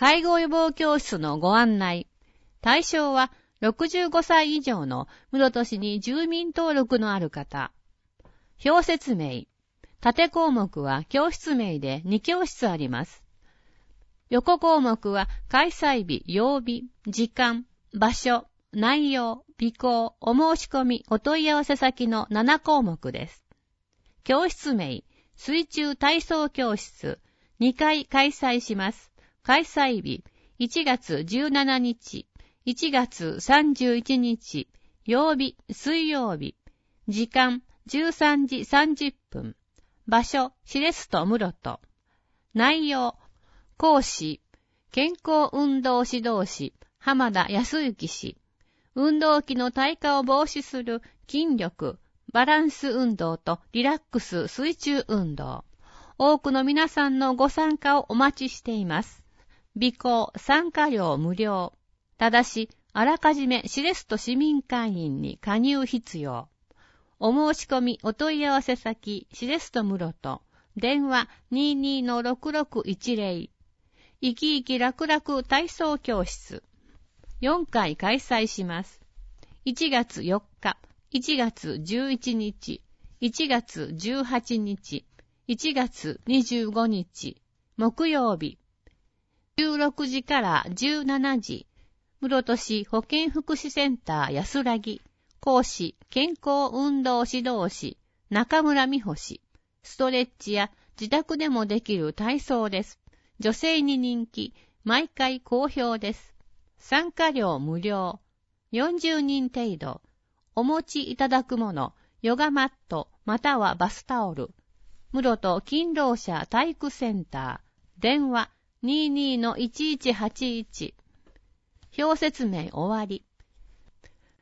介護予防教室のご案内。対象は65歳以上の室戸市に住民登録のある方。表説明。縦項目は教室名で2教室あります。横項目は開催日、曜日、時間、場所、内容、備考、お申し込み、お問い合わせ先の7項目です。教室名、水中体操教室、2回開催します。開催日、1月17日、1月31日、曜日、水曜日、時間、13時30分、場所、シレスト室戸、内容、講師、健康運動指導士、浜田康之氏、運動器の退化を防止する筋力、バランス運動とリラックス水中運動。多くの皆さんのご参加をお待ちしています。備考、参加料無料。ただし、あらかじめシレスト市民会員に加入必要。お申し込み、お問い合わせ先、シレスト室戸。電話 22-6610。生き生き楽々体操教室。4回開催します。1月4日、1月11日、1月18日、1月25日、木曜日。16時から17時。室戸市保健福祉センター安らぎ。講師、健康運動指導士、中村美穂氏。ストレッチや自宅でもできる体操です。女性に人気、毎回好評です。参加料無料。40人程度。お持ちいただくもの、ヨガマットまたはバスタオル。室戸勤労者体育センター。電話 22-1181。表説明終わり。